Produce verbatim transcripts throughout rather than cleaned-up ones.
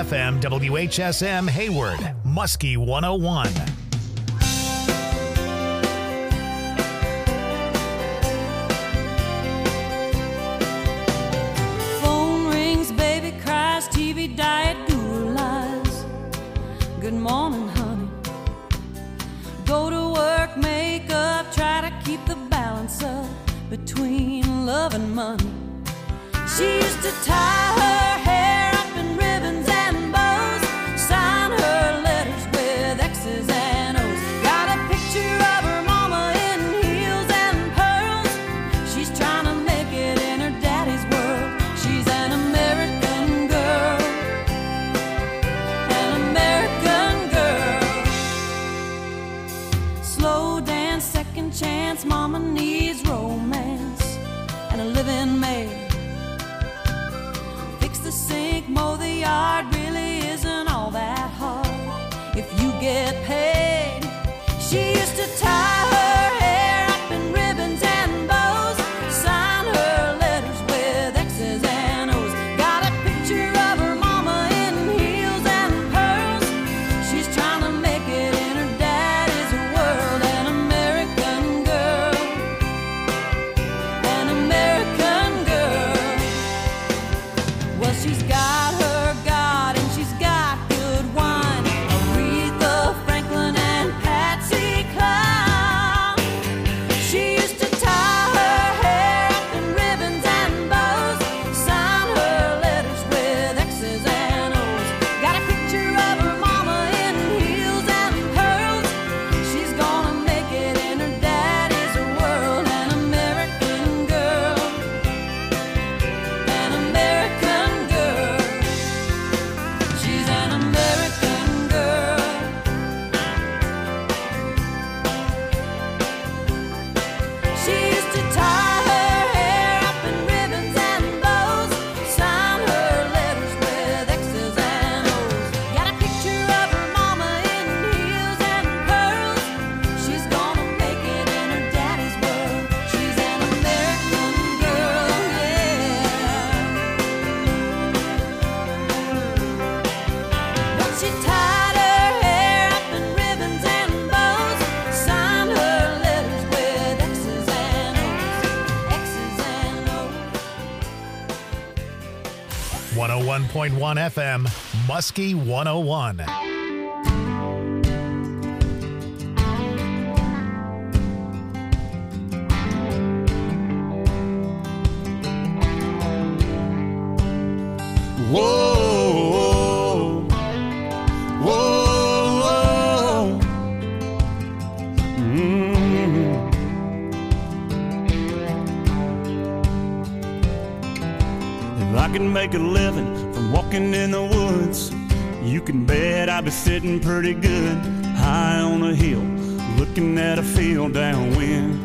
F M, W H S M Hayward, Muskie one oh one. Phone rings, baby cries, T V diet, Google lies. Good morning, honey. Go to work, make up, try to keep the balance up between love and money. She used to tie her hair up in ribbons and bows, sign her letters with X's and O's. Got a picture of her mama in heels and pearls. She's trying to make it in her daddy's world. She's an American girl, an American girl. Slow dance, second chance, mama needs romance and a living maid. The sink, mow the yard, really isn't all that hard if you get paid. She used to tie her hair up in ribbons and bows, sign her letters with X's and O's. Got a picture of her mama in heels and pearls. She's trying to make it in her daddy's world. An American girl, an American girl. Well, she's got her God and she's got good wine. Aretha Franklin and Patsy Cline. She used to tie her hair up in ribbons and bows, sign her letters with X's and O's. Got a picture of her mama in heels and pearls. She's gonna make it in her daddy's world. An American girl, an American girl. She's an American girl. She used to tie her hair up in ribbons and bows, sign her letters with X's and O's. Got a picture of her mama in heels and pearls. She's gonna make it in her daddy's world. She's an American girl, yeah. But she tied her hair up in ribbons and bows, signed her letters with X's and O's, X's and O's. one oh one point one F M, Muskie one oh one. Whoa, whoa, whoa. Mm. If I can make a living from walking in the woods, you can bet I'd be sitting pretty good high on a hill, looking at a field downwind.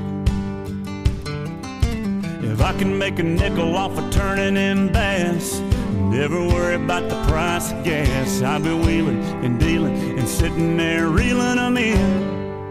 If I can make a nickel off of turning in bass, never worry about the price of gas, I'll be wheeling and dealing and sitting there reeling them in.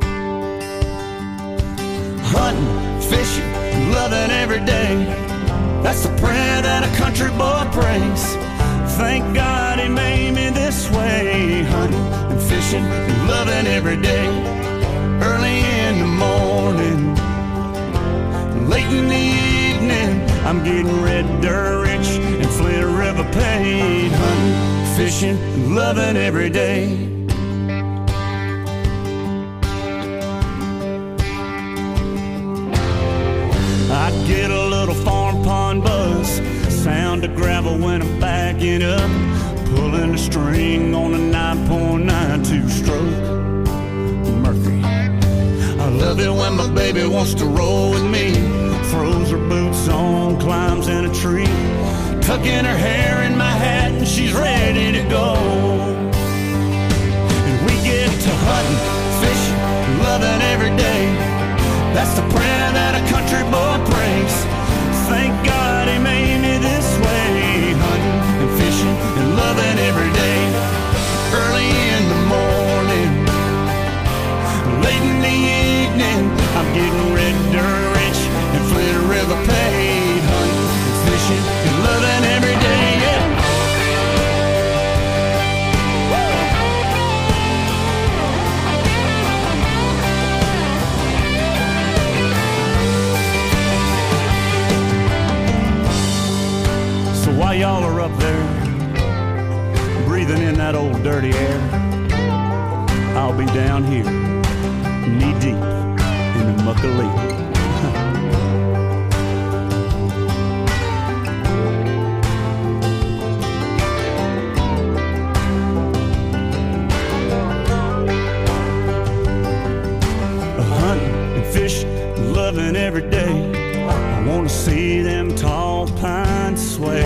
Hunting, fishing, loving every day, that's the prayer that a country boy prays. Thank God he made me this way. Hunting and fishing and loving every day. Early in the morning, late in the evening, I'm getting red dirt rich and Flint River paid. Hunting, fishing, and loving every day. I get a little farm pond buzz, sound of gravel when I'm backing up, pulling a string on a nine point nine two stroke Mercury. I love it when my baby wants to roll with me, throws her boots on, climbs in a tree, tucking her hair in my hat and she's ready to go. And we get to hunting, fishing, loving every day, that's the prayer that a country boy prays. Thank God he made me this way. Hunting and fishing and loving every day. Early in the morning, late in the evening, I'm getting red dirt rich and Flint River paid. Hunting and fishing and loving every day, yeah. that old dirty air, I'll be down here, knee deep in the muck of leaf. Loving every day, I want to see them tall pines sway.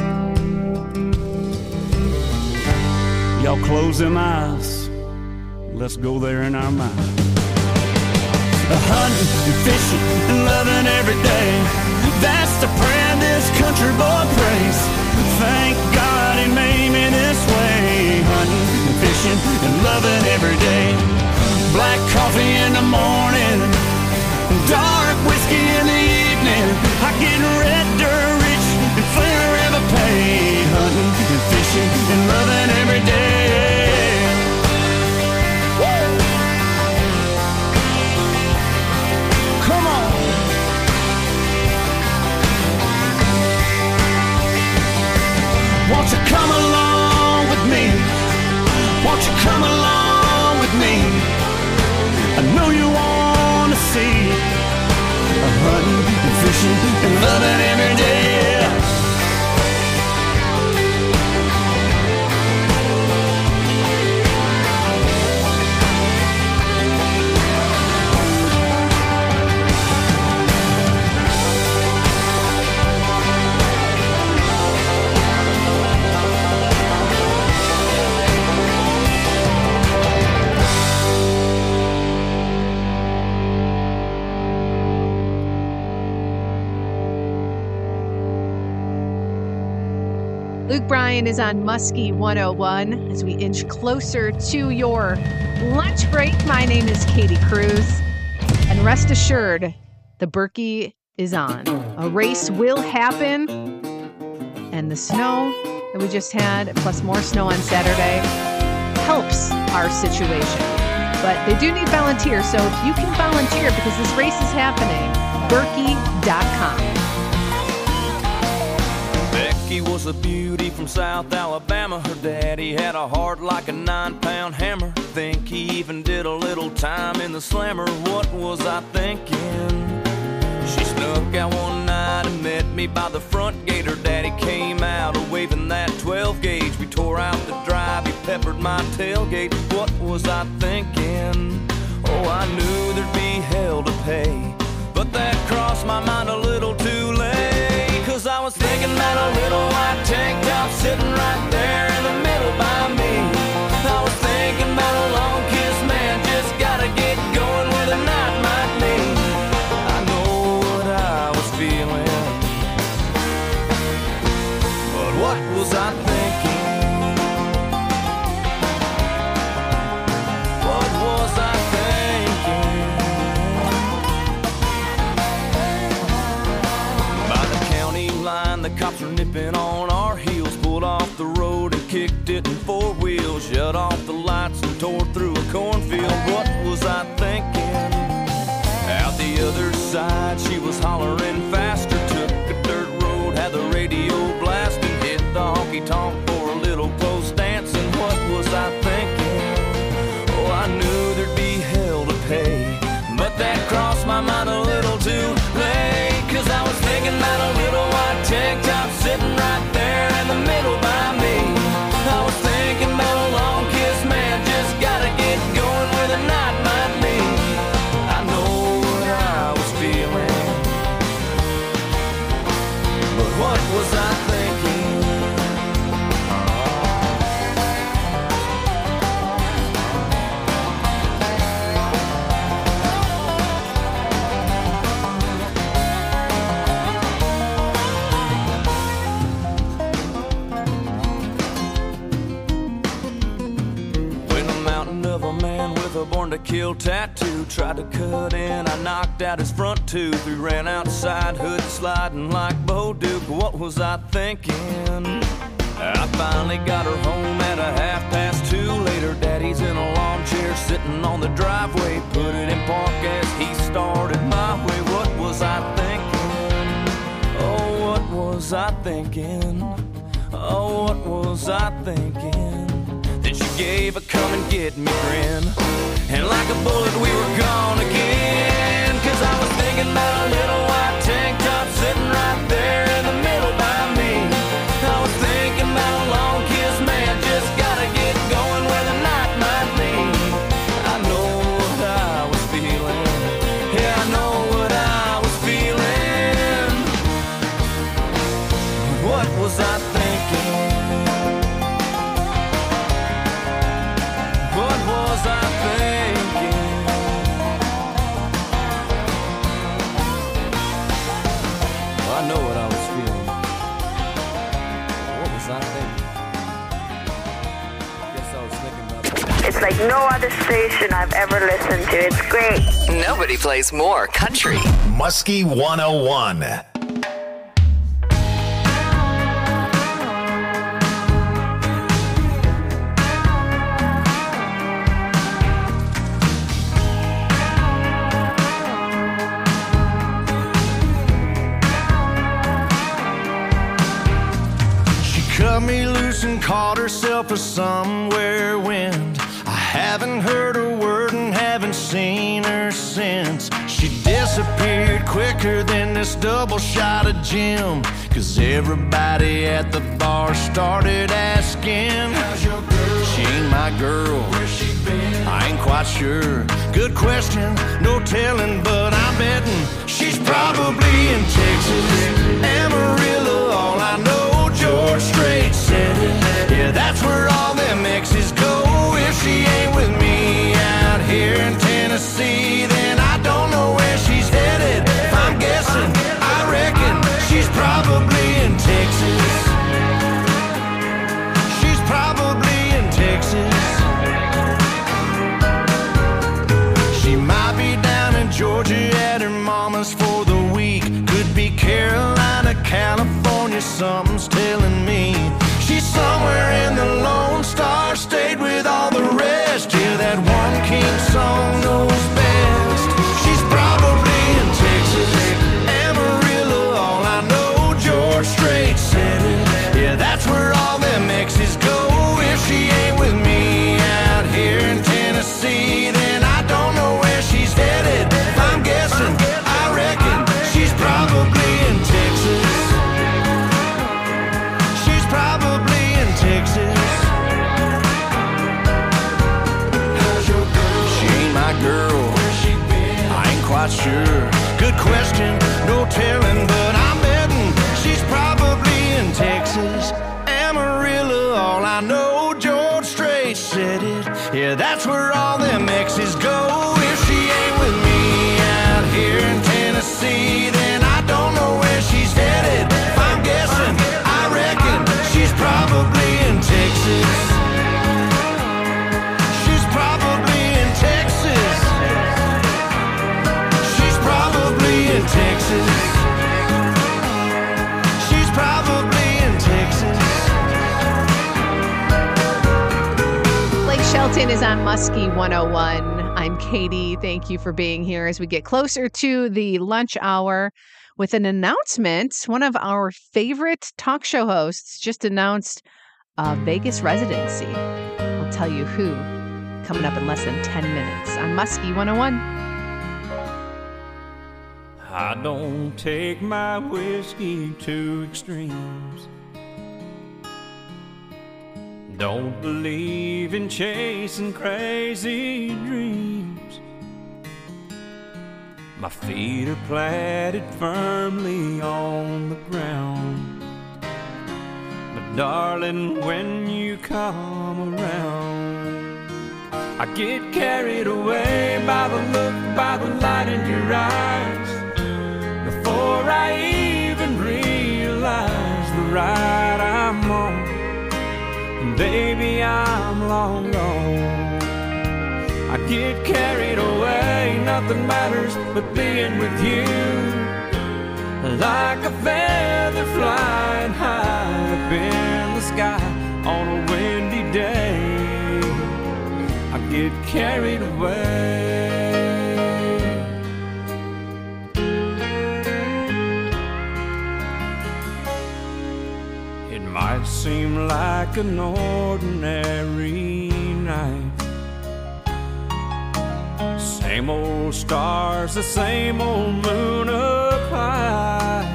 Y'all close them eyes, let's go there in our mind. Hunting and fishing and loving every day, that's the prayer this country boy prays. Thank God he made me this way. Hunting and fishing and loving every day. Black coffee in the morning, dark whiskey in the evening. I get red dirt rich and forever pay. Hunting and fishing and loving every day. Woo! Come on. Won't you come along with me? Won't you come along with me? I know you want to see hunting and fishing and loving every day. Luke Bryan is on Muskie one oh one as we inch closer to your lunch break. My name is Katie Cruz, and rest assured, the Berkey is on. A race will happen, and the snow that we just had, plus more snow on Saturday, helps our situation. But they do need volunteers, so if you can volunteer, because this race is happening, Berkey dot com. Becky was a beauty from South Alabama. Her daddy had a heart like a nine-pound hammer. Think he even did a little time in the slammer. What was I thinking? She snuck out one night and met me by the front gate. Her daddy came out waving that twelve gauge. We tore out the drive, he peppered my tailgate. What was I thinking? Oh, I knew there'd be hell to pay, but that crossed my mind a little too late. Cause I was thinking about a little white tank top sitting right there in the middle by me. I was thinking about a long kiss, man, just gotta get going where the night might lead. I know what I was feeling, but what was I thinking? What was I thinking? By the county line, the cops were nipping on our heels. Pulled off the road and kicked it in four wheels. Shut off the lights and tore through a cornfield. What was I thinking? Out the other side, she was hollering faster. Took a dirt road, had the radio blasting. Hit the honky-tonk for a little post dancing. What was I thinking? Oh, I knew there'd be hell to pay, but that crossed my mind a little too late. Cause I was thinking about a little white tank top sitting right there in the middle by me. I was thinking about a long kiss, man, just gotta get going where the night might lead. I know what I was feeling, but what was I thinking? A born to kill tattoo tried to cut in, I knocked out his front tooth. We ran outside, hood sliding like Bo Duke. What was I thinking? I finally got her home at a half past two. Later, daddy's in a lawn chair sitting on the driveway. Put it in park as he started my way. What was I thinking? Oh, what was I thinking? Oh, what was I thinking? gave a come and get me grin. And like a bullet we were gone again. Cause I was thinking about a little white tank top sitting right there in the middle by me. I was thinking about a long kiss, man, just gotta get going where the night might lead. I know what I was feeling. Yeah, I know what I was feeling. What was I thinking? What was I thinking? Well, I know what I was feeling. What was I thinking? I guess I was thinking about... It's like no other station I've ever listened to. It's great. Nobody plays more country. Muskie one oh one. Cut me loose and caught herself a somewhere wind. I haven't heard a word and haven't seen her since. She disappeared quicker than this double shot of gin. Cause everybody at the bar started asking, how's your girl? She ain't my girl. Where's she been? I ain't quite sure. Good question, no telling, but I'm betting she's probably in Texas, Amarillo, all I know. George Strait said it. Yeah, that's where all them exes go. If she ain't with me out here in Tennessee, then I don't know where she's headed. If I'm guessing, I reckon she's probably in Texas. She's probably in Texas. She might be down in Georgia at her mama's for the week. Could be Carolina, California, something's telling me. She's somewhere in the Lone Star State with all the rest. Yeah, that one king song knows best. She's probably in Texas, Amarillo, all I know. George Strait said it. Yeah, that's where all them exes go. If she ain't with me out here in Tennessee, then I don't know where she's headed. If I'm guessing, I reckon she's probably in Texas. Probably in Texas. How's your girl? She ain't my girl. Where's she been? I ain't quite sure. Good question, no telling, but I'm betting she's probably in Texas, Amarillo, all I know. George Strait said it. Yeah, that's where all them exes go. If she ain't with me out here in Tennessee, then I don't know where she's headed. If I'm guessing, I reckon she's probably in Texas. She's probably in Texas. She's probably in Texas. She's probably in Texas. Blake Shelton is on Muskie one oh one. I'm Katie. Thank you for being here as we get closer to the lunch hour with an announcement. One of our favorite talk show hosts just announced a Vegas residency. I'll tell you who coming up in less than ten minutes on Muskie one oh one. I don't take my whiskey to extremes. Don't believe in chasing crazy dreams. My feet are planted firmly on the ground. But darling, when you come around, I get carried away by the look, by the light in your eyes. Before I even realize the ride I'm on, baby, I'm long gone. I get carried away, nothing matters but being with you. Like a feather flying high up in the sky on a windy day, I get carried away. It might seem like an ordinary Same old stars, the same old moon up high.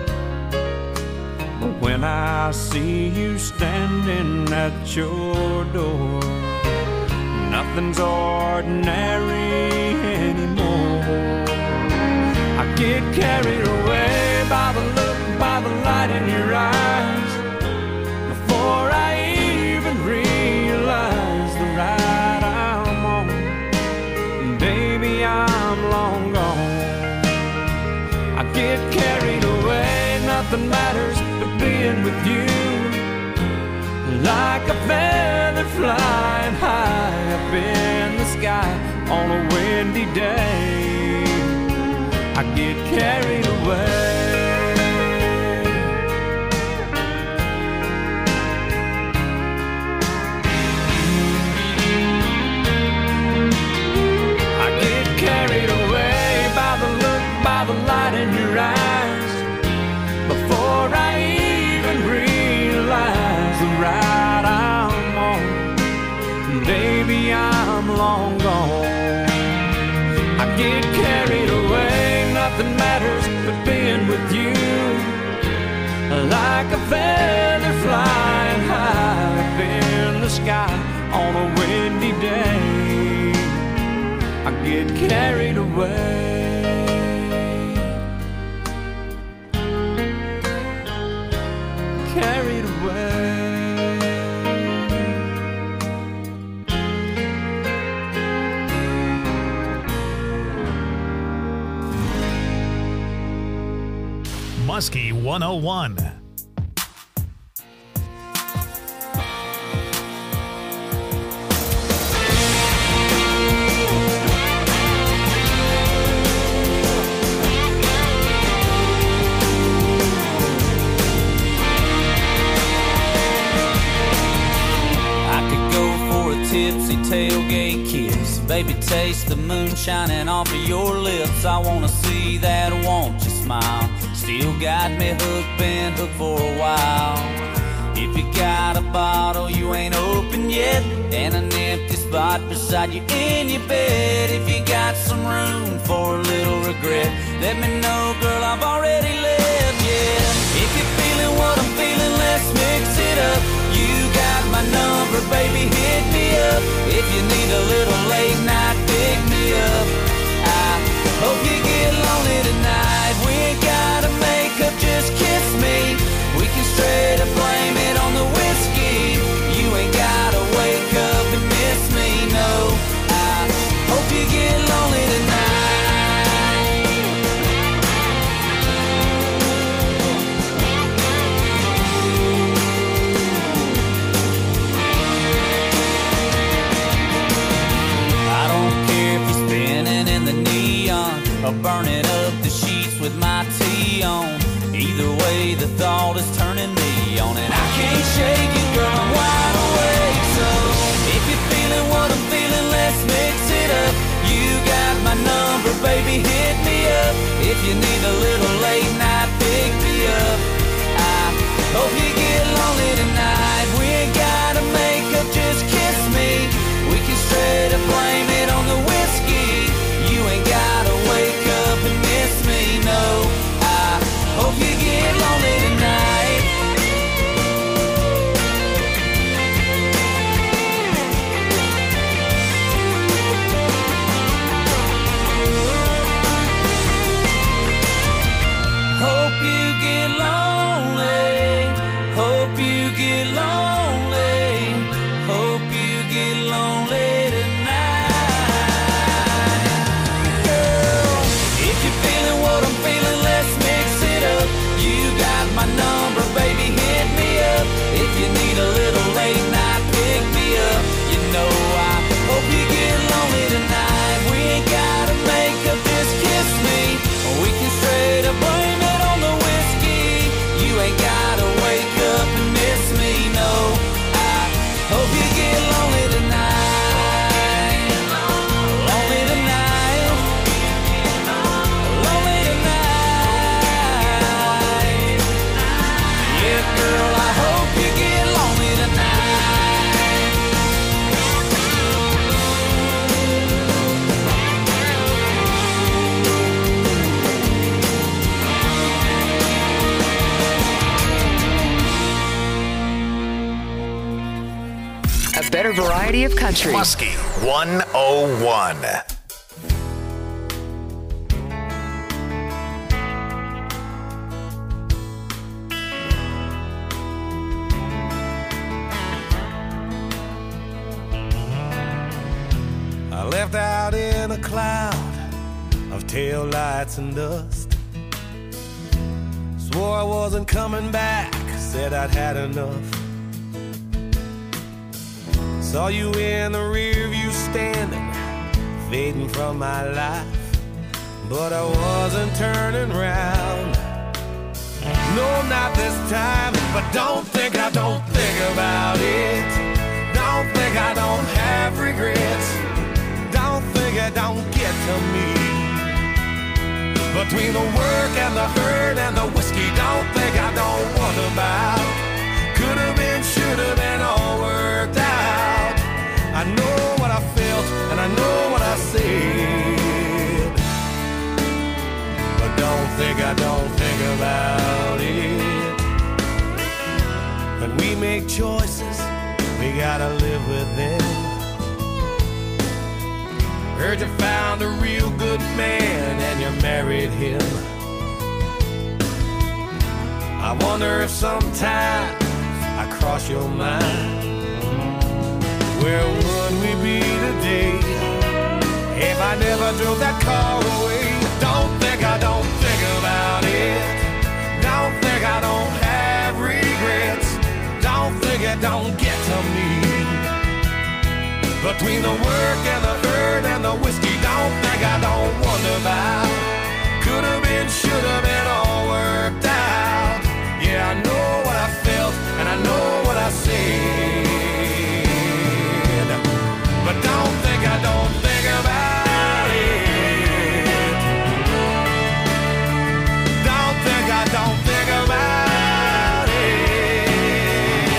But when I see you standing at your door, nothing's ordinary anymore. I get carried away by the look, by the light in your eyes, before I even realize the ride I'm on. Baby, I'm long gone. I get carried away, nothing matters but being with you. Like a feather flying high up in the sky on a windy day, I get carried away. I get carried away by the look, by the light in your eyes, before I even realize the ride I'm on. Baby, I'm long gone. I get carried away, nothing matters but being with you. Like a feather flying high up in the sky on a windy day, I get carried away. Carried away. Muskie one oh one. Tipsy tailgate kiss, baby, taste the moon shining off of your lips. I wanna see that, won't you smile? Still got me hooked, been hooked for a while. If you got a bottle you ain't opened yet, and an empty spot beside you in your bed, if you got some room for a little regret, let me know, girl, I've already left, yeah. If you're feeling what I'm feeling, let's mix it up. You got my number, baby, hit me up. If you need a little late night, pick me up. I hope you get lonely tonight. We ain't gotta make up, just kiss me. We can straight up blame it on the whiskey. You ain't gotta wake up and miss me, no. I hope you get lonely tonight. Or burning up the sheets with my tea on. Either way, the thought is turning me on, and I can't shake it, girl, I'm wide awake. So if you're feeling what I'm feeling, let's mix it up. You got my number, baby, hit me up. If you need a little late night, pick me up. I hope you get lonely tonight. We ain't gotta make up, just kiss me. We can straight up blame it on the whiskey. You ain't gotta wake up and miss me, no. I hope you get lonely tonight. Hope you get lonely. variety of country. Muskie one oh one. I left out in a cloud of taillights and dust. Swore I wasn't coming back, said I'd had enough. Saw you in the rear view standing, fading from my life, but I wasn't turning round. No, not this time, but don't think I don't think about it. Don't think I don't have regrets. Don't think it don't get to me. Between the work and the hurt and the whiskey, don't think I don't wonder about. Could've been, should've been, all worked out. I know what I felt and I know what I said, but don't think I don't think about it. When we make choices, we gotta live with them. Heard you found a real good man and you married him. I wonder if sometimes I cross your mind. Where would we be today if I never drove that car away? Don't think I don't think about it. Don't think I don't have regrets. Don't think it don't get to me. Between the work and the hurt and the whiskey, don't think I don't wonder about. Could've been, should've been, all worked out. Yeah, I know what I felt and I know what I said, but don't think I don't think about it. Don't think I don't think about it.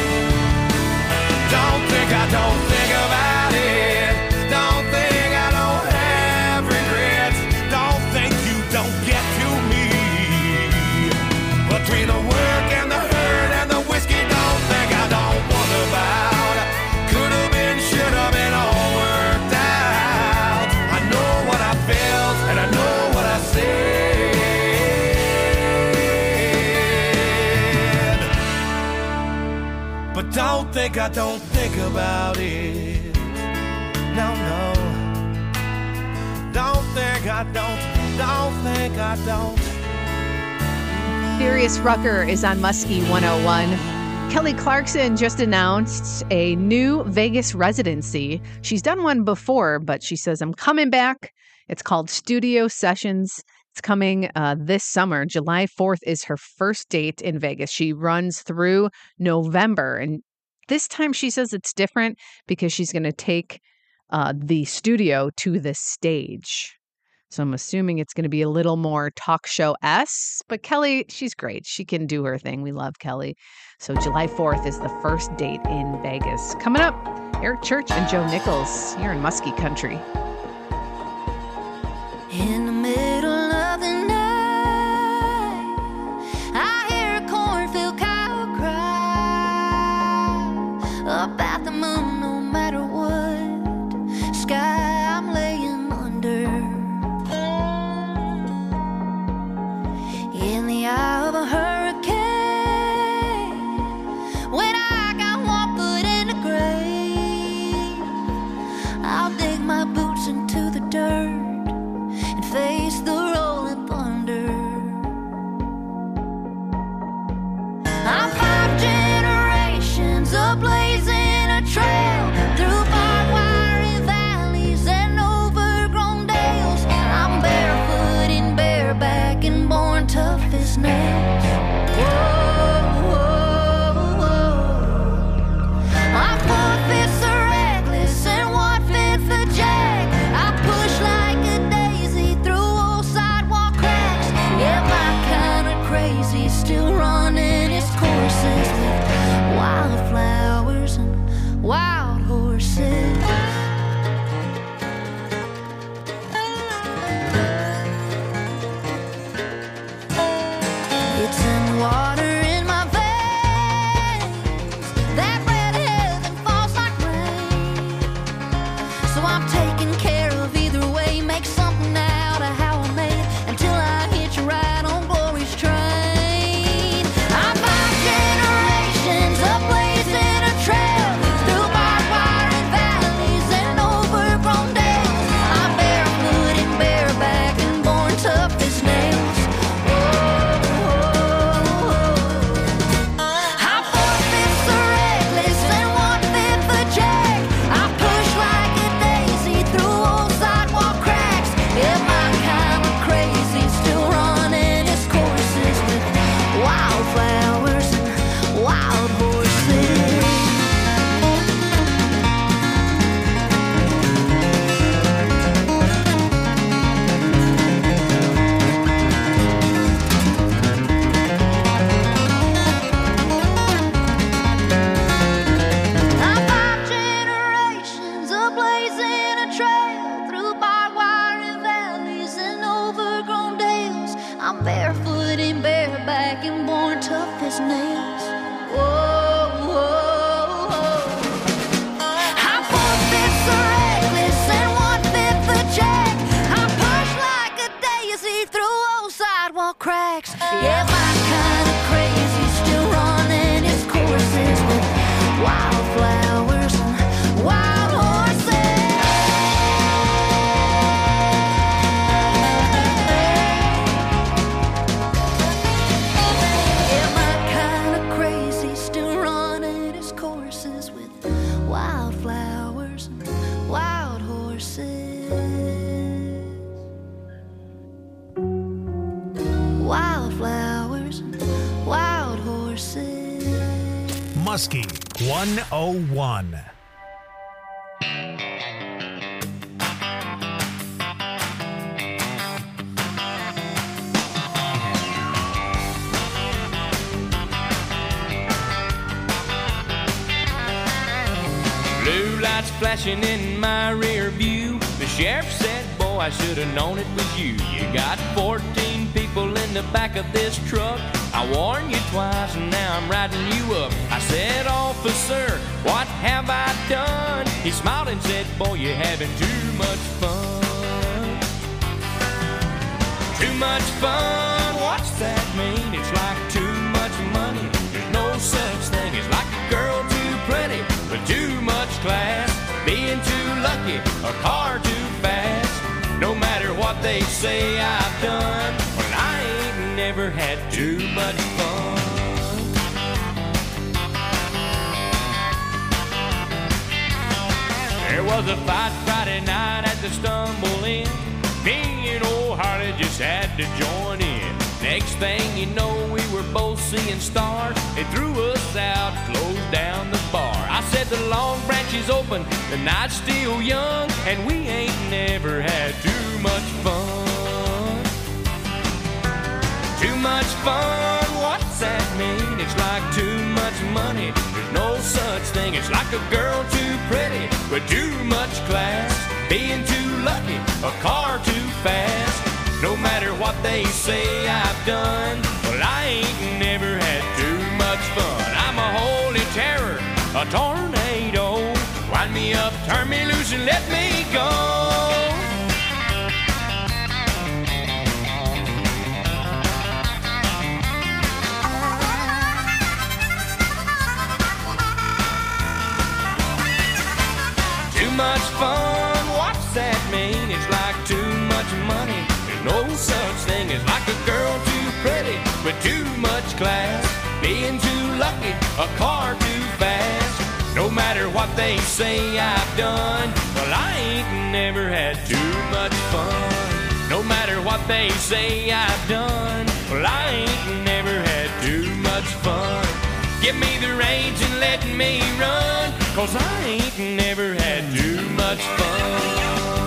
Don't think I don't think about it. Don't think I don't have regrets. Don't think you don't get to me. Between the work and the hurt and the whiskey, don't think I don't wonder about. Could've been, should've been, all worked out. I know what I felt and I know what I said, but don't think I don't think about it. No, no. Don't think I don't, don't think I don't. Darius Rucker is on Muskie one oh one. Kelly Clarkson just announced a new Vegas residency. She's done one before, but she says, I'm coming back. It's called Studio Sessions. It's coming uh, this summer. July fourth is her first date in Vegas. She runs through November. And this time she says it's different because she's going to take uh, the studio to the stage. So I'm assuming it's going to be a little more talk show-esque. But Kelly, she's great. She can do her thing. We love Kelly. So July fourth is the first date in Vegas. Coming up, Eric Church and Joe Nichols. You're in Muskie Country. In the middle of the night, I hear a cornfield cow cry about the moon, no matter what sky I'm laying under. In the eye of a hurricane, when I got one foot in the grave, I'll dig my boots into the dirt and fade small cracks. Yeah, my kind of crazy still running its courses with wildflowers and wild horses. Yeah, my kind of crazy still running its courses with wildflowers and wild horses. Wildflowers and wild horses. Muskie one oh one. Blue lights flashing in my rear view. The sheriff said, boy, I should have known it was you. You got fourteen people in the back of this truck. I warned you twice and now I'm riding you up. I said, officer, what have I done? He smiled and said, boy, you're having too much fun. Too much fun, what's that mean? It's like too much money. There's no such thing as like a girl too pretty with too much class, being too lucky, a car too fast. No matter what they say I've done, well, I ain't never had too much fun. There was a fight Friday night at the Stumble Inn. Me and old Harley just had to join in. Next thing you know, we were both seeing stars. They threw us out, closed down the bar. I said the Long Branch is open, the night's still young, and we ain't never had too much fun. Too much fun, what's that mean? It's like too much money. There's no such thing. It's like a girl too pretty with too much class, being too lucky, a car too fast. No matter what they say I've done, well, I ain't never had too much fun. I'm a holy terror, a tornado. Wind me up, turn me loose, and let me go. Too much fun, what's that mean? It's like too much money. No such thing as like a girl too pretty with too much class, being too lucky, a car too fast. No matter what they say I've done, well, I ain't never had too much fun. No matter what they say I've done, well, I ain't never had too much fun. Give me the reins and let me run, 'cause I ain't never had too much fun.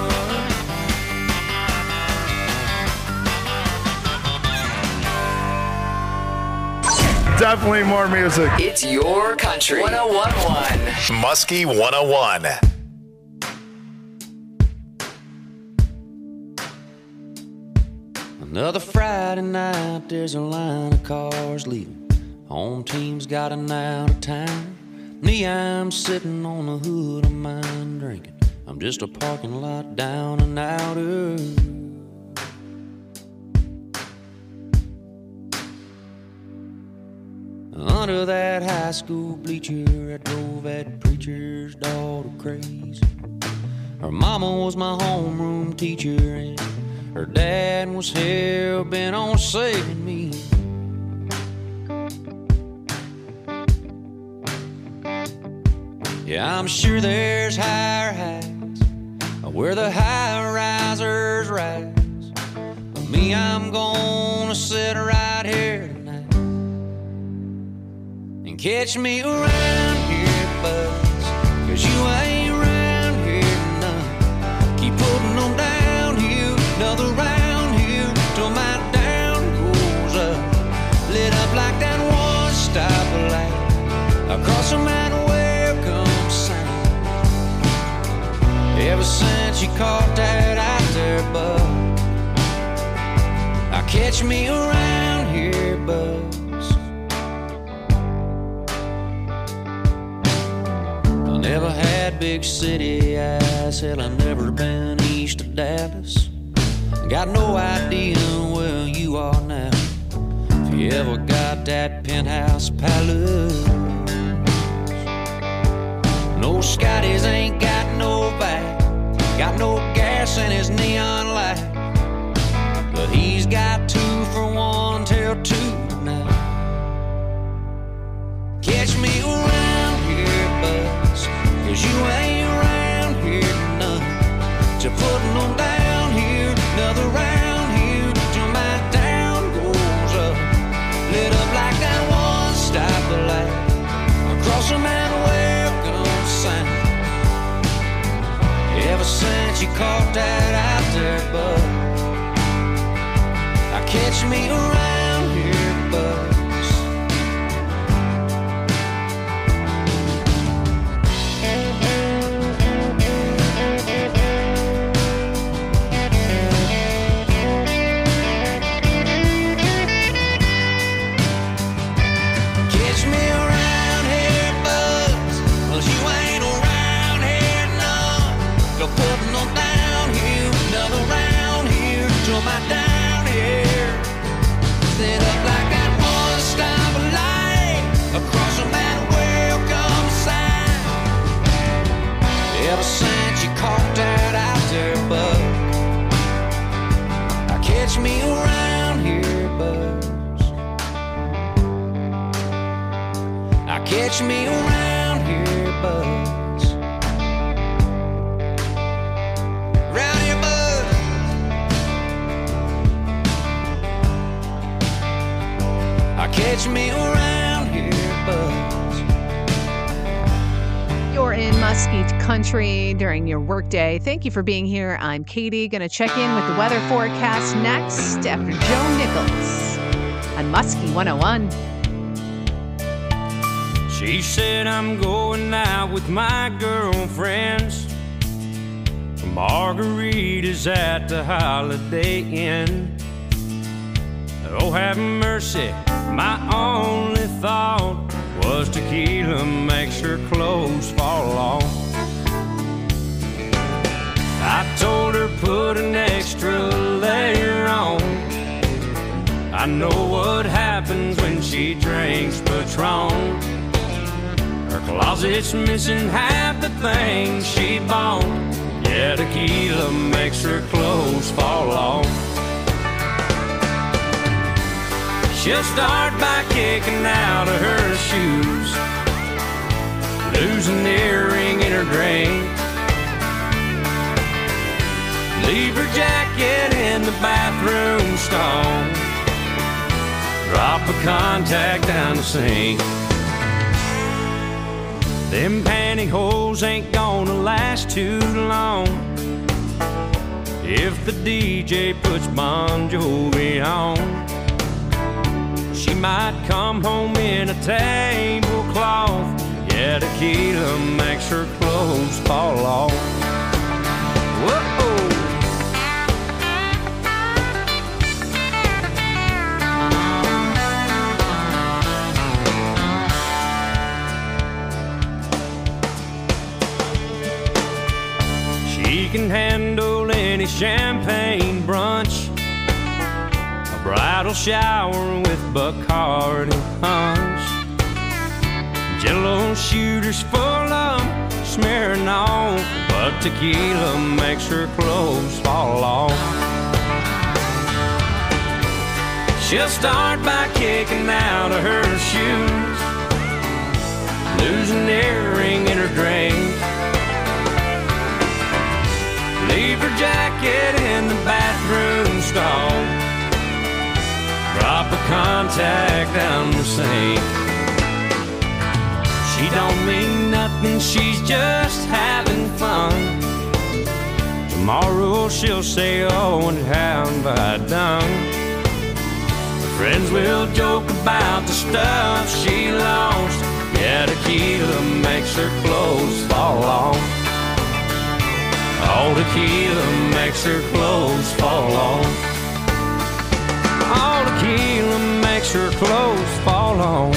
Definitely more music. It's your country. one oh one point one. Muskie one oh one. Another Friday night, there's a line of cars leaving. Home team's got an out of town. Me, I'm sitting on the hood of mine drinking. I'm just a parking lot down and outer. Under that high school bleacher, I drove that preacher's daughter crazy. Her mama was my homeroom teacher, and her dad was hell-bent on saving me. Yeah, I'm sure there's higher heights where the high-risers rise. But me, I'm gonna sit right here tonight and catch me around here, buzz, 'cause you ain't around here none. Keep putting them downhill, another round here, till my down goes up. Lit up like that one stoplight across the mountain. Ever since you caught that out there, bud, I catch me around here, buzz. I never had big city eyes, hell, I never been east of Dallas. Got no idea where you are now. Yeah, we got that penthouse palace. No Scotties ain't got no back, got no gas in his neon light, but he's got two for one till two tonight. Catch me around here, buzz, cause you ain't around here none. To putting them down here, another round here, till my town goes up. Lit up like that one stoplight across a man welcome sign. Ever since you caught that out there, bud, I catch me around here, bud. Putting them down here, another round here, till my down here. Lit up like that one stoplight across a man welcome sign. Ever since you caught that out there, bud, I catch me around here, buzz. I catch me around here, buzz. Catch me around here, buzz. You're in Muskie Country during your workday. Thank you for being here. I'm Katie. Going to check in with the weather forecast next after Joe Nichols on Muskie one oh one. She said I'm going out with my girlfriends. Margaritas at the Holiday Inn. Oh, have mercy. My only thought was tequila makes her clothes fall off. I told her put an extra layer on. I know what happens when she drinks Patron. Her closet's missing half the things she bought. Yeah, tequila makes her clothes fall off. She'll start by kicking out of her shoes, lose an earring in her drink, leave her jacket in the bathroom stall, drop a contact down the sink. Them pantyhose ain't gonna last too long if the D J puts Bon Jovi on. She might come home in a tablecloth. Yeah, tequila makes her clothes fall off. Whoa! She can handle any champagne brunch, bridal shower with Bacardi punch, Jello shooters full of smearing on, but tequila makes her clothes fall off. She'll start by kicking out of her shoes, lose an earring in her drink, leave her jacket in the bathroom stall, drop a contact down the sink. She don't mean nothing, she's just having fun. Tomorrow she'll say, oh, and how have I done? Her friends will joke about the stuff she lost. Yeah, tequila makes her clothes fall off. Oh, tequila makes her clothes fall off. All tequila makes her clothes fall on.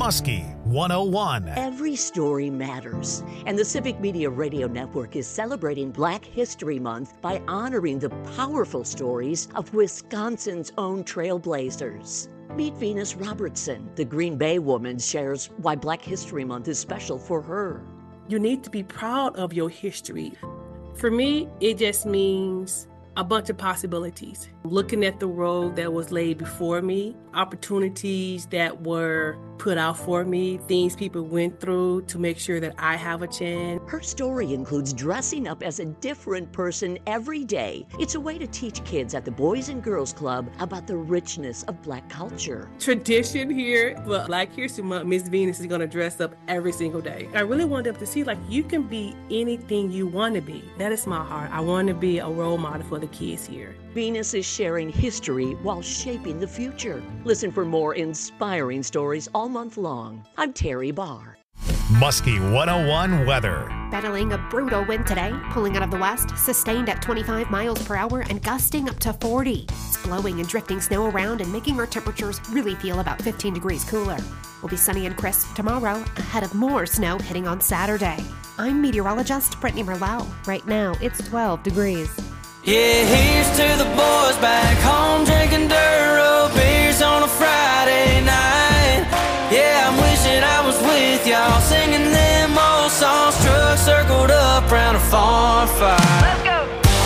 Muskie one oh one. Every story matters, and the Civic Media Radio Network is celebrating Black History Month by honoring the powerful stories of Wisconsin's own trailblazers. Meet Venus Robertson. The Green Bay woman shares why Black History Month is special for her. You need to be proud of your history. For me, it just means a bunch of possibilities. Looking at the road that was laid before me, opportunities that were put out for me, things people went through to make sure that I have a chance. Her story includes dressing up as a different person every day. It's a way to teach kids at the Boys and Girls Club about the richness of Black culture. Tradition here, well, Black History Month, Miss Venus is going to dress up every single day. I really want them to see, like, you can be anything you want to be. That is my heart. I want to be a role model for the kids here. Venus is sharing history while shaping the future. Listen for more inspiring stories all month long. I'm Terry Barr. Muskie one oh one weather. Battling a brutal wind today, pulling out of the west, sustained at twenty-five miles per hour and gusting up to forty. It's blowing and drifting snow around and making our temperatures really feel about fifteen degrees cooler. We'll be sunny and crisp tomorrow, ahead of more snow hitting on Saturday. I'm meteorologist Brittany Merlot. Right now, it's twelve degrees. Yeah, here's to the boys back home drinking dirt road beers on a Friday night. Yeah, I'm wishing I was with y'all singing them old songs, trucks circled up round a farm fire. Let's go!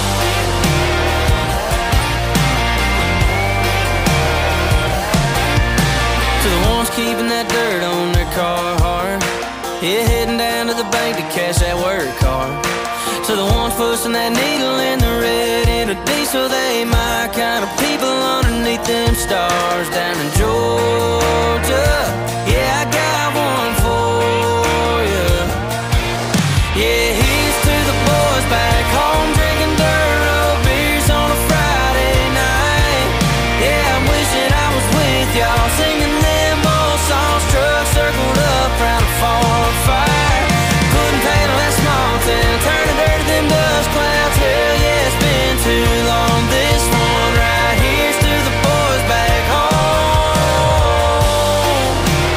To the ones keeping that dirt on their car hard, yeah, heading down to the bank to cash that work card. To the ones pushing that needle in the red in a diesel, they my kind of people underneath them stars down in Georgia. Yeah, I got one for you. Yeah, here's to the boys back home drinking dirt road beers on a Friday night. Yeah, I'm wishing I was with y'all singing them old songs, trucks circled up round a farm fire. Putting paint on that small town, turning dirt to them dust clouds. Hell yeah, it's been too long. This one right here's to the boys back home.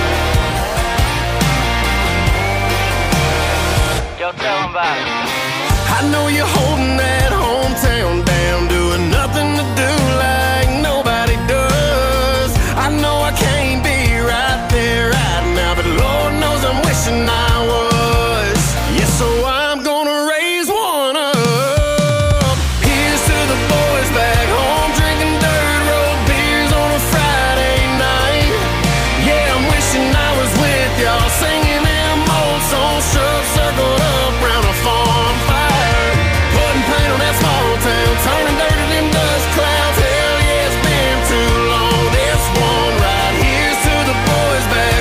Yo, tell them about it. I know you're holding that hometown down, doing nothing to do like nobody does. I know I can't be right there right now, but Lord knows I'm wishing I was. Yeah, so I'm gonna raise one up. Here's to the boys back home drinking dirt road beers on a Friday night. Yeah, I'm wishing I was with y'all singing them old songs, trucks circled up round a farm fire. Putting paint on that small town, turning dirt to them dust clouds. Hell yeah, it's been too long. This one right here's to the boys back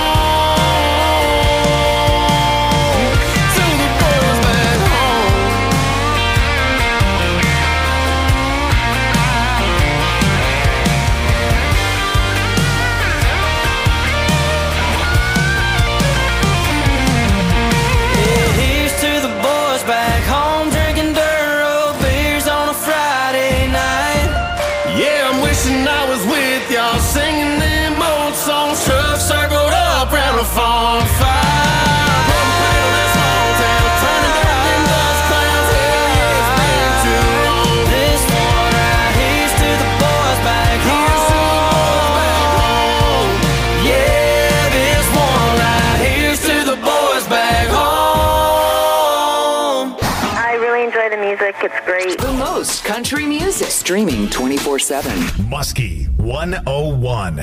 home. To the boys back home. Yeah, here's to the boys back home drinking dirt road beers on a Friday night. Yeah, I'm wishing I was with y'all singing them old songs, trucks circled up round a farm fire. Putting paint on that small town, turning dirt to them dust clouds. Hell yeah, it's been too long. This one right here's to the boys back Here's to the boys back home. Yeah, this one right here's to the boys back home. I really enjoy the music. It's great. The most country music. Streaming twenty-four seven. Muskie one oh one.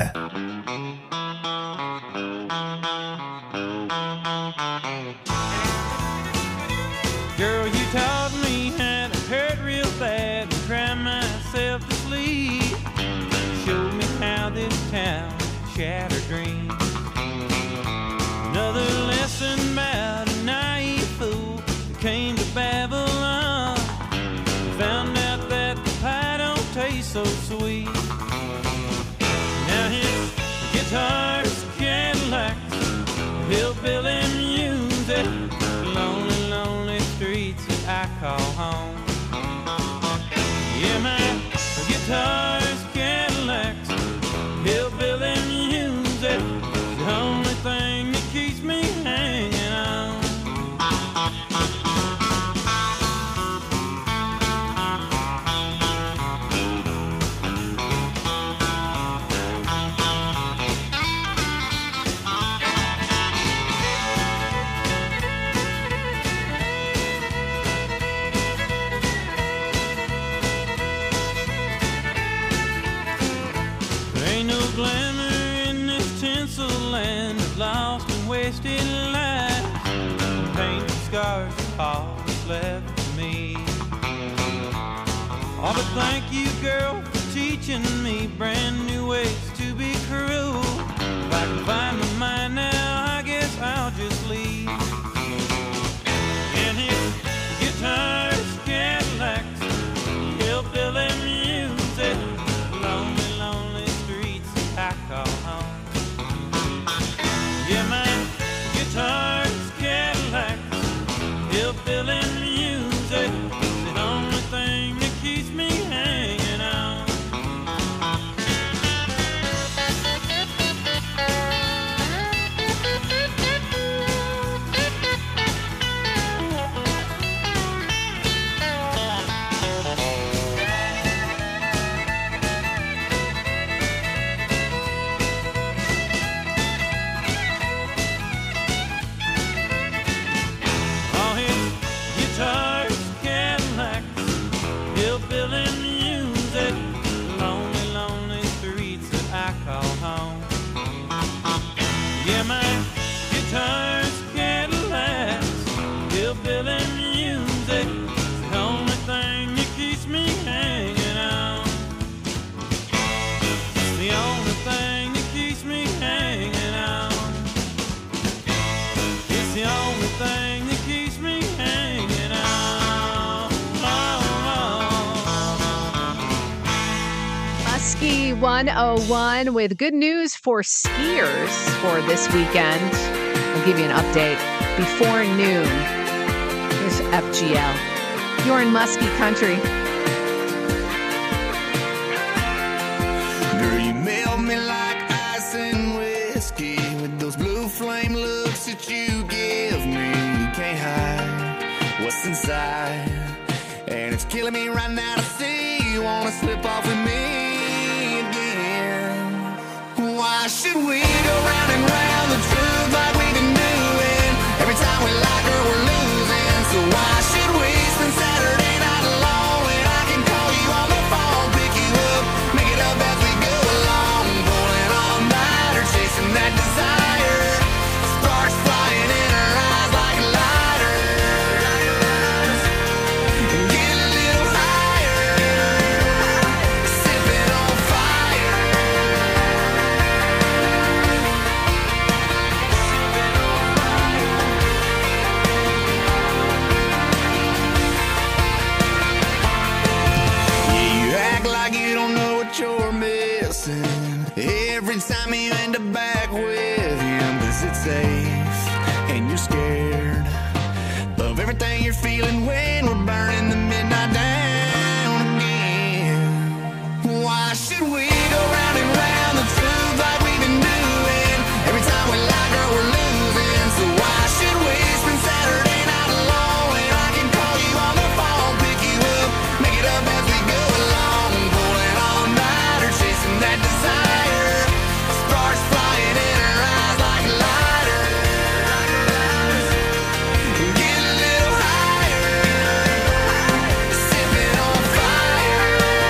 Girl, you taught me how to hurt real bad and cry myself to sleep. Showed me how this town shattered dreams. Another lesson about a naive fool that came to Babylon. Found out that the pie don't taste so sweet. Now his glamour in this tinsel land of lost and wasted life. Painted scars of all that's left of me. Oh, but thank you, girl, for teaching me brand new ways to be cruel. If I can find my mind now, I guess I'll just leave. And his guitars, Cadillacs, hillbilly music, lonely, lonely streets I call home. Yeah, my guitars, Cadillacs, hillbilly music, the only thing that keeps me hanging on. All his guitars, Cadillacs, hillbilly music, lonely, lonely streets that I call home. Yeah, my guitars, Cadillacs, hillbilly music, the only thing that keeps me hanging on. The only thing that keeps me hanging on. It's the only thing that keeps me hanging on. Muskie one oh one with good news for skiers for this weekend. I'll give you an update before noon. Here's F G L. You're in Muskie Country. Girl, you melt me like ice and whiskey with those blue flame looks that you give me. You can't hide what's inside, and it's killing me right now to see you wanna slip off with me again. Why should we go round and round the truth like we've been doing? Every time we like her, we're losing. So why should we spend Saturday night alone when I can call you on the phone, pick you up, make it up as we go along, pulling all nighter, chasing that desire, sparks flying in her eyes like lighters. Get a little higher, sipping on fire. Yeah, you act like you don't know what you're missing every time you end up back with him, 'cause it's safe and you're scared of everything you're feeling when we're burning the midnight down again. Why should we go round and round the truth like we've been doing? Every time we like her, we're losing. So why should we spend Saturday night alone when I can call you on the phone, pick you up, make it up as we go along, pulling all nighter, chasing that desire, sparks flying in her eyes like lighters. Get a little higher, sipping on fire.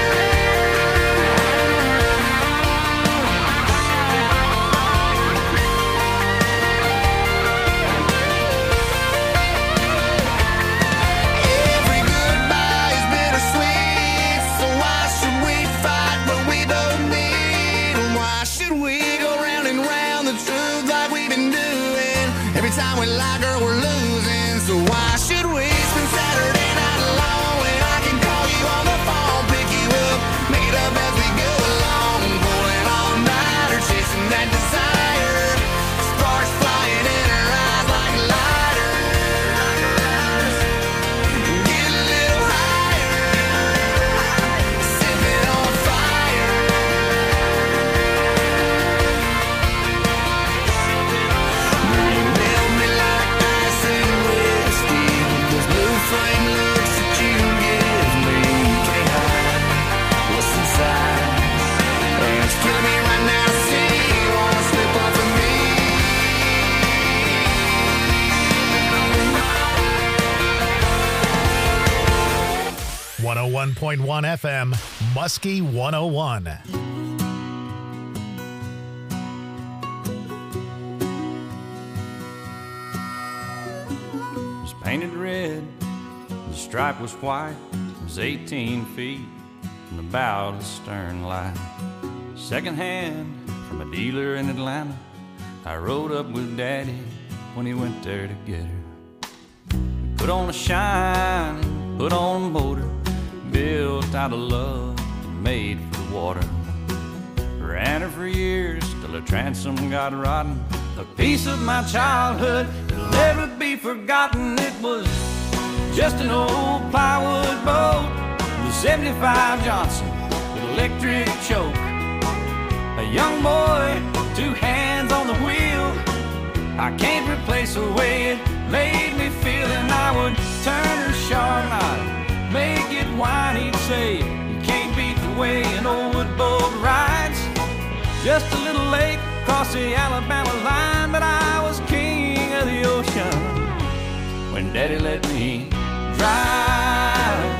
Every goodbye is bittersweet, so why should we fight what we both need? And why should we go round and round the truth like we've been doing? Every time we like her, we're losing. So why should we spend Saturday night alone when I can call you on the phone, pick you up, make it up as we go along, pulling all nighter, chasing that desire, sparks flying in her eyes like lighters. Get a little higher, sipping on fire. Girl, you melt me like ice and whiskey with those blue flame looks that you give me. You can't hide what's inside, and it's killing me right now to see you wanna slip off of me. one oh one point one F M, Muskie one oh one. painted red. The stripe was white, it was eighteen feet from the bow to the stern line. Second hand from a dealer in Atlanta, I rode up with Daddy when he went there to get her. Put on a shine, put on a motor, built out of love and made for the water. Ran her for years till the transom got rotten. A piece of my childhood that'll never be forgotten. It was just an old plywood boat with a seventy-five Johnson with electric choke. A young boy, two hands on the wheel. I can't replace the way it made me feel. And I would turn her sharp and I'd make it whine. He'd say, you can't beat the way an old wood boat rides. Just a little lake across the Alabama line, but I was king of the ocean when Daddy let me drive.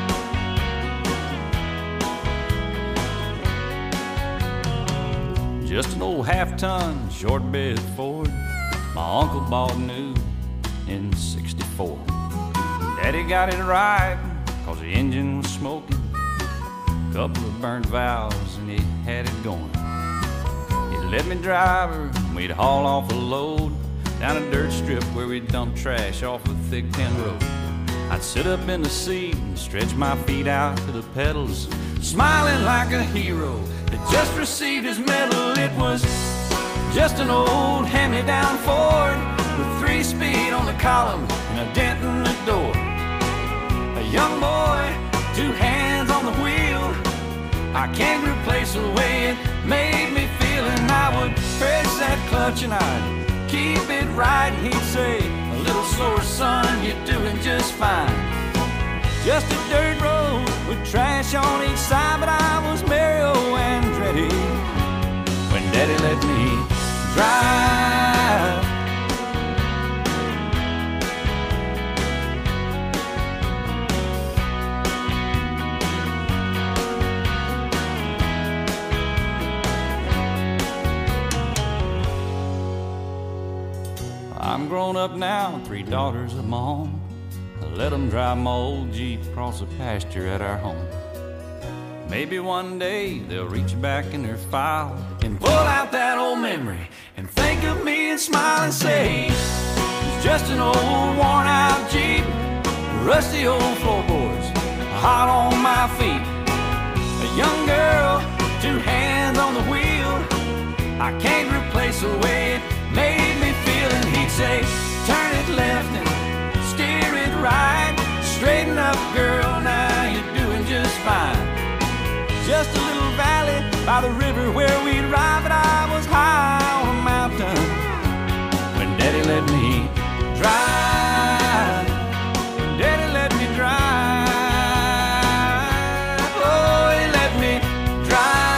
Just an old half-ton short bed Ford my uncle bought new in sixty-four. Daddy got it right cause the engine was smoking, couple of burnt valves and he had it going. He'd let me drive her and we'd haul off a load down a dirt strip where we'd dump trash off a thick tin road. I'd sit up in the seat and stretch my feet out to the pedals, smiling like a hero that just received his medal. It was just an old hand-me-down Ford with three speed on the column and a dent in the door. A young boy, two hands on the wheel. I can't replace the way it made me feel. And I would press that clutch and I'd keep it right. And he'd say, a little slower, son, you're doing just fine. Just a dirt road with trash on each side, but I was Mario Andretti when Daddy let me drive. I'm grown up now, three daughters of my own. I let them drive my old Jeep across the pasture at our home. Maybe one day they'll reach back in their file and pull out that old memory and think of me and smile and say, it's just an old worn out Jeep, rusty old floorboards, hot on my feet. A young girl, two hands on the wheel. I can't replace the way it made me feel. And he'd say, turn it left and steer it right. Straighten up, girl, now you're doing just fine. Just a little valley by the river where we'd ride, but I was high on a mountain when Daddy let me drive. When Daddy let me drive. Oh, he let me drive.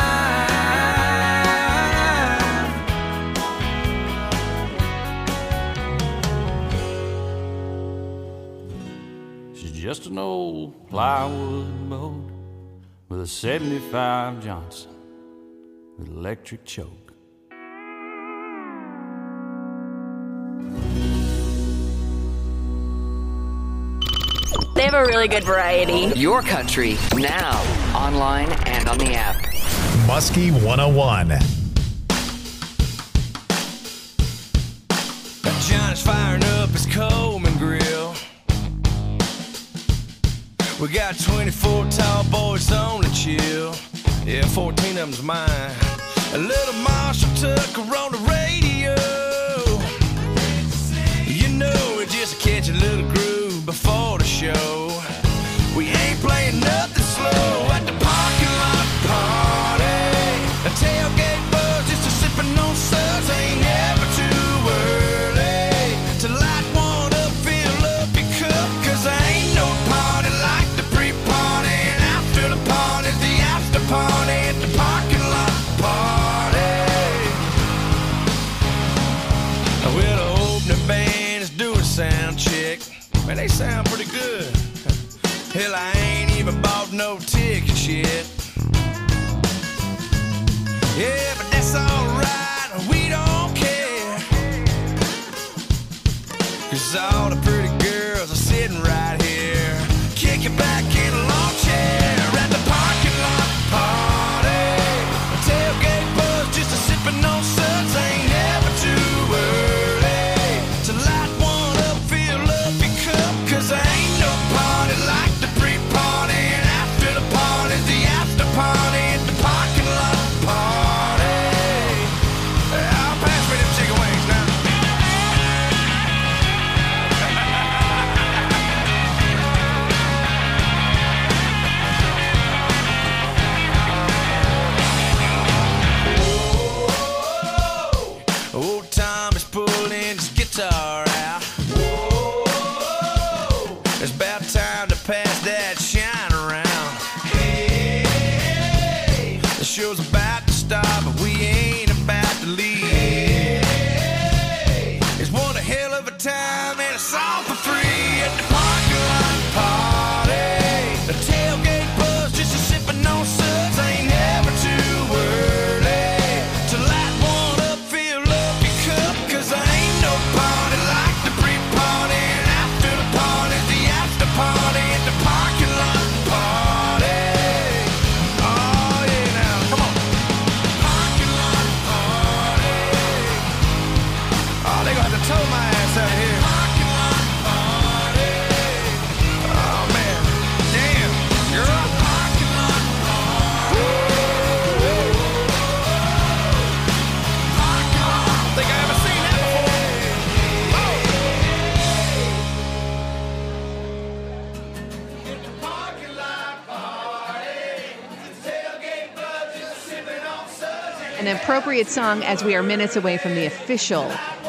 She's just an old plywood boat with a seventy-five Johnson with electric choke. They have a really good variety. Your country, now, online and on the app. Muskie one oh one. Johnny's firing up his Coleman grill. We got twenty-four tall boys on the chill. Yeah, fourteen of them's mine. A little Marshall Tucker on the radio. You know, it's just to catch a little groove before the show. We ain't playing nothing slow at the parking lot party. A tailgate buzz just a sipping on suds. Ain't never too early to light one up, fill up your cup. Cause there ain't no party like the pre-party. And after the party's the after party at the parking lot party. Well, the opening band is doing sound check. Man, they sound pretty good. Hell, I ain't even bought no tickets yet. Yeah, but that's alright, we don't care. Cause all the pretty girls sitting right here, kicking back in a lawn chair at the parking lot party. A tailgate buzz, just a sipping on suds, ain't never too early to light one up, fill up your cup, cause there ain't no party like the pre-party, and after the party, the after party at the parking lot party. I'll pass me them chicken wings now. Old Tom is pulling his guitar out. It's about time to pass that shine around. Hey, the show's about to start, but we ain't about to leave. It's one a hell of a time and it's all for free at the parking lot party. The tailgate buzz, just a sipping on suds, ain't never too early to light one up, fill up your cup, cause there ain't no party like the pre-party, and after the party, the after party at the parking lot party. Oh yeah, now come on. Parking lot party. Oh, they gonna have to tow my ass out here. Parking lot party. Oh man, damn, girl. Parking lot party. Parking lot. I don't think I ever seen that before. An appropriate song as we are minutes away from the official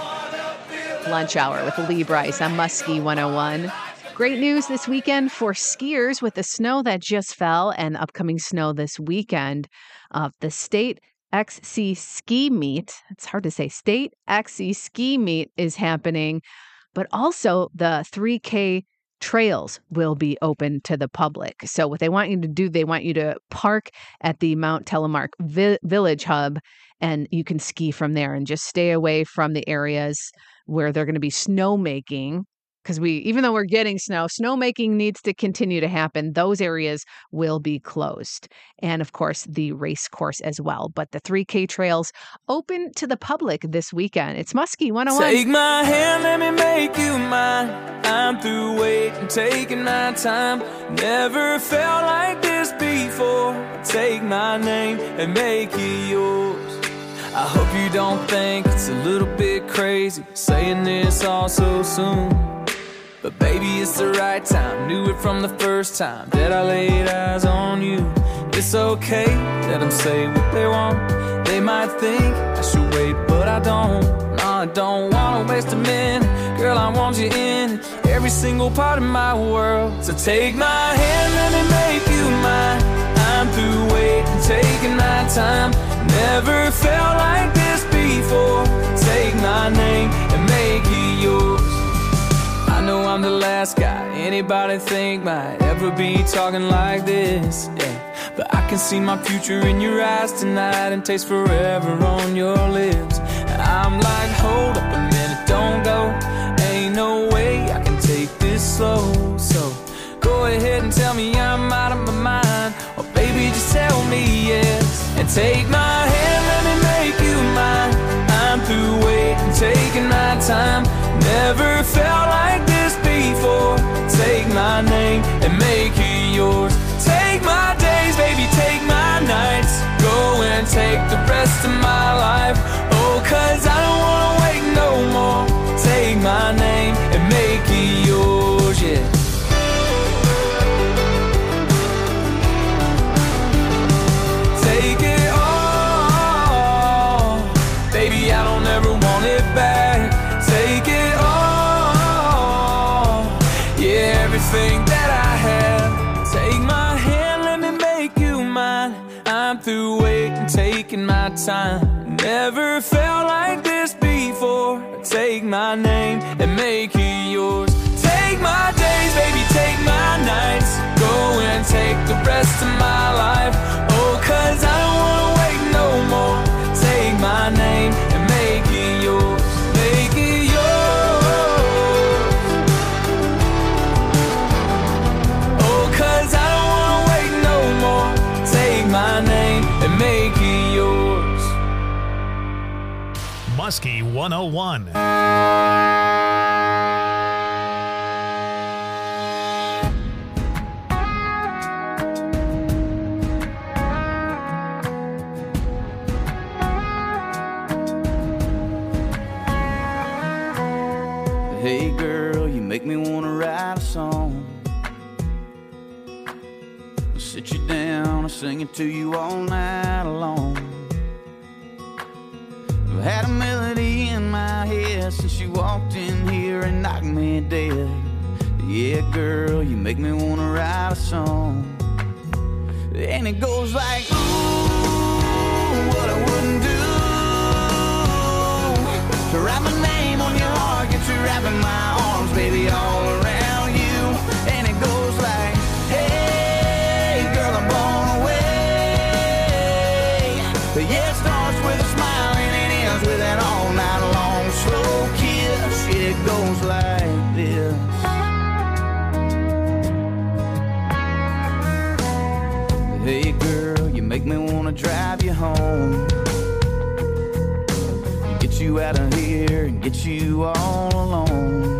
lunch hour with Lee Brice on Muskie one oh one. Great news this weekend for skiers with the snow that just fell and upcoming snow this weekend. Uh, the State X C Ski Meet, it's hard to say, State X C Ski Meet is happening, but also the three K trails will be open to the public. So what they want you to do, they want you to park at the Mount Telemark Vi- Village Hub, and you can ski from there and just stay away from the areas where they're going to be snowmaking. Because we, even though we're getting snow, snowmaking needs to continue to happen. Those areas will be closed. And of course, the race course as well. But the three K trails open to the public this weekend. It's Muskie one oh one. Take my hand, let me make you mine. I'm through waiting, taking my time. Never felt like this before. Take my name and make it yours. I hope you don't think it's a little bit crazy saying this all so soon. But baby, it's the right time. Knew it from the first time that I laid eyes on you. It's okay, let them say what they want. They might think I should wait, but I don't. No, I don't wanna waste a minute. Girl, I want you in every single part of my world. So take my hand, let me make you mine. I'm through waiting, taking my time. Never felt like this before. Take my name and make it yours. I know I'm the last guy anybody think might ever be talking like this, yeah. But I can see my future in your eyes tonight and taste forever on your lips. And I'm like, hold up a minute, don't go. Ain't no way I can take this slow. So go ahead and tell me I'm out of my mind, or baby just tell me yes. And take my hand, let me make you mine. I'm through waiting, taking my time. Never felt like this before. Take my name and make it yours. Take my days, baby, take my nights. Go and take the rest of my life. Oh, cause I don't wanna wait no more. Take my name and make it yours, yeah. Take it all, baby, I don't ever want it back. Take it all, yeah, everything that I have. Take my hand, let me make you mine. I'm through waiting, taking my time. Never felt like this before. Take my name and make it yours. Take my days, baby, take my nights. Go and take the rest of my life. Oh, cause I don't wanna wait no more. Take my name and make it yours. Make it yours. Muskie one oh one. Hey girl, you make me wanna write a song. I'll sit you down and sing it to you all night long. I've had a melody in my head since you walked in here and knocked me dead. Yeah, girl, you make me wanna write a song. And it goes like, ooh, what I wouldn't do to write my name on your heart, get you wrapping my arms, baby, all around you. And it goes like, hey, girl, I'm blown away. Yeah, it starts with a smile and it ends with an all night long slow kiss. It goes like this. Hey, girl, you make me wanna drive you home, get you out of here and get you all alone.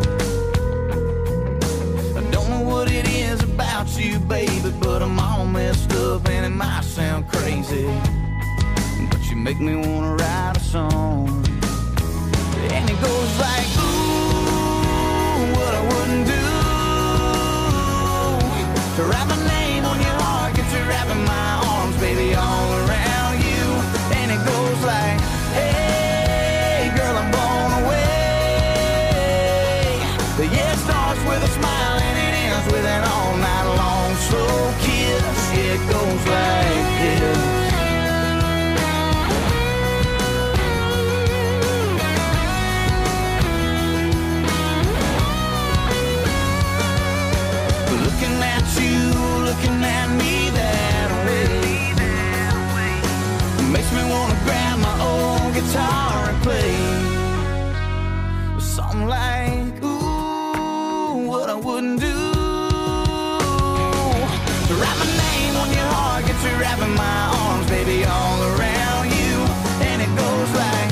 I don't know what it is about you, baby, but I'm all messed up and it might sound crazy, but you make me wanna write a song. And it goes like, ooh, what I wouldn't do to write my name on your heart, get you wrapping my arms, baby, all around you. And it goes like, hey, girl, I'm blown away. Yeah, it starts with a smile and it ends with an all night long slow kiss. Yeah, it goes like this. Looking at you, looking at me that way, makes me wanna grab my old guitar and play something like, ooh, what I wouldn't do to write my name on your heart, get you wrapping my